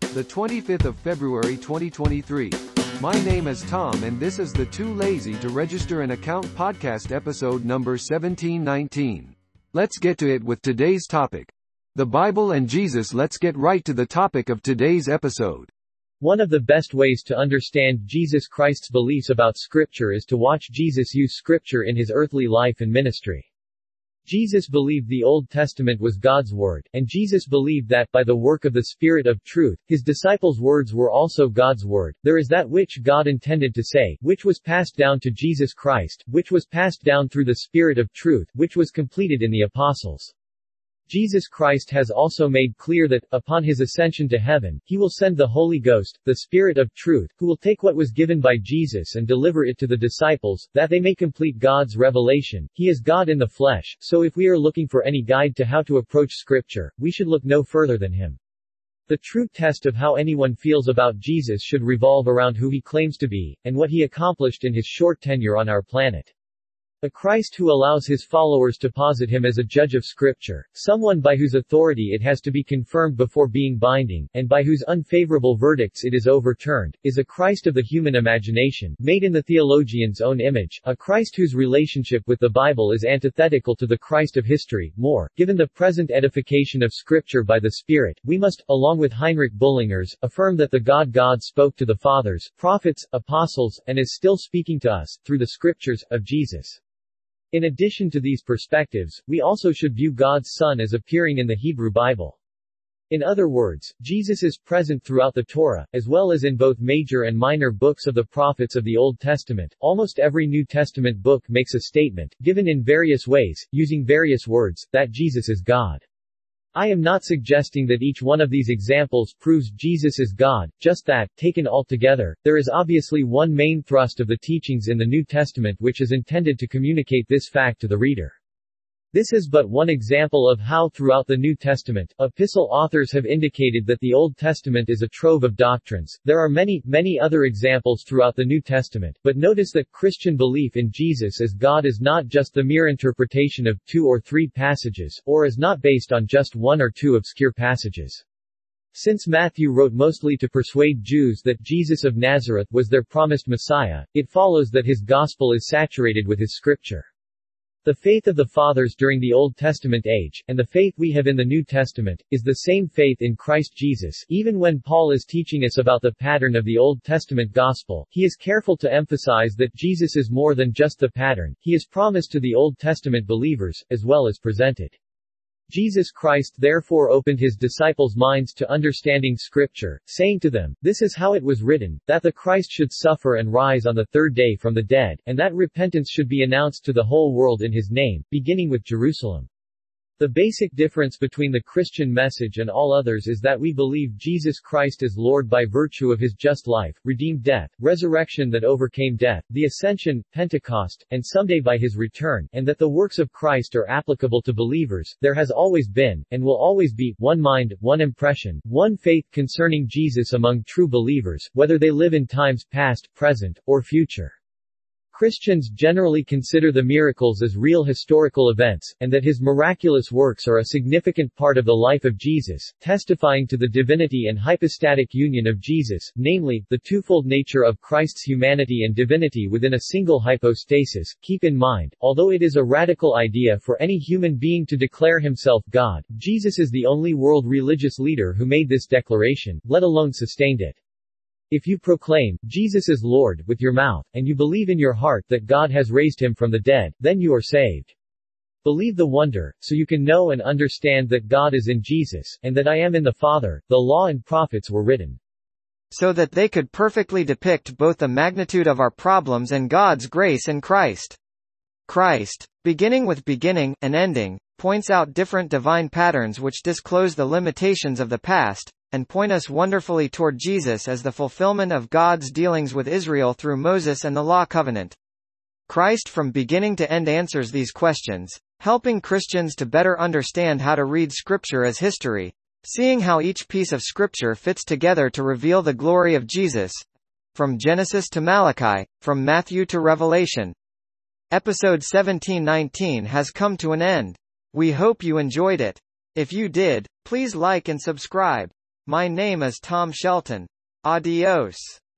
the 25th of February 2023. My name is Tom and this is the Too Lazy to Register an Account podcast episode number 1719. Let's get to it with today's topic. The Bible and Jesus. Let's get right to the topic of today's episode. One of the best ways to understand Jesus Christ's beliefs about Scripture is to watch Jesus use Scripture in his earthly life and ministry. Jesus believed the Old Testament was God's Word, and Jesus believed that, by the work of the Spirit of truth, his disciples' words were also God's Word. There is that which God intended to say, which was passed down to Jesus Christ, which was passed down through the Spirit of truth, which was completed in the apostles. Jesus Christ has also made clear that, upon his ascension to heaven, he will send the Holy Ghost, the Spirit of truth, who will take what was given by Jesus and deliver it to the disciples, that they may complete God's revelation. He is God in the flesh, so if we are looking for any guide to how to approach Scripture, we should look no further than him. The true test of how anyone feels about Jesus should revolve around who he claims to be, and what he accomplished in his short tenure on our planet. A Christ who allows his followers to posit him as a judge of Scripture, someone by whose authority it has to be confirmed before being binding, and by whose unfavorable verdicts it is overturned, is a Christ of the human imagination, made in the theologian's own image, a Christ whose relationship with the Bible is antithetical to the Christ of history. More, given the present edification of Scripture by the Spirit, we must, along with Heinrich Bullingers, affirm that the God spoke to the fathers, prophets, apostles, and is still speaking to us, through the Scriptures, of Jesus. In addition to these perspectives, we also should view God's Son as appearing in the Hebrew Bible. In other words, Jesus is present throughout the Torah, as well as in both major and minor books of the prophets of the Old Testament. Almost every New Testament book makes a statement, given in various ways, using various words, that Jesus is God. I am not suggesting that each one of these examples proves Jesus is God, just that, taken all together, there is obviously one main thrust of the teachings in the New Testament which is intended to communicate this fact to the reader. This is but one example of how throughout the New Testament, epistle authors have indicated that the Old Testament is a trove of doctrines. There are many other examples throughout the New Testament, but notice that Christian belief in Jesus as God is not just the mere interpretation of 2 or 3 passages, or is not based on just 1 or 2 obscure passages. Since Matthew wrote mostly to persuade Jews that Jesus of Nazareth was their promised Messiah, it follows that his gospel is saturated with his scripture. The faith of the fathers during the Old Testament age, and the faith we have in the New Testament, is the same faith in Christ Jesus. Even when Paul is teaching us about the pattern of the Old Testament gospel, he is careful to emphasize that Jesus is more than just the pattern he is promised to the Old Testament believers, as well as presented. Jesus Christ therefore opened his disciples' minds to understanding Scripture, saying to them, "This is how it was written, that the Christ should suffer and rise on the 3rd day from the dead, and that repentance should be announced to the whole world in his name, beginning with Jerusalem." The basic difference between the Christian message and all others is that we believe Jesus Christ is Lord by virtue of his just life, redeemed death, resurrection that overcame death, the ascension, Pentecost, and someday by his return, and that the works of Christ are applicable to believers. There has always been, and will always be, one mind, one impression, one faith concerning Jesus among true believers, whether they live in times past, present, or future. Christians generally consider the miracles as real historical events, and that his miraculous works are a significant part of the life of Jesus, testifying to the divinity and hypostatic union of Jesus, namely, the twofold nature of Christ's humanity and divinity within a single hypostasis. Keep in mind, although it is a radical idea for any human being to declare himself God, Jesus is the only world religious leader who made this declaration, let alone sustained it. If you proclaim, Jesus is Lord, with your mouth, and you believe in your heart that God has raised him from the dead, then you are saved. Believe the wonder, so you can know and understand that God is in Jesus, and that I am in the Father. The law and prophets were written so that they could perfectly depict both the magnitude of our problems and God's grace in Christ. Christ, beginning with beginning, and ending, points out different divine patterns which disclose the limitations of the past, and point us wonderfully toward Jesus as the fulfillment of God's dealings with Israel through Moses and the Law covenant. Christ from beginning to end answers these questions, helping Christians to better understand how to read Scripture as history, seeing how each piece of Scripture fits together to reveal the glory of Jesus, from Genesis to Malachi, from Matthew to Revelation. Episode 1719 has come to an end. We hope you enjoyed it. If you did, please like and subscribe. My name is Tom Shelton. Adios.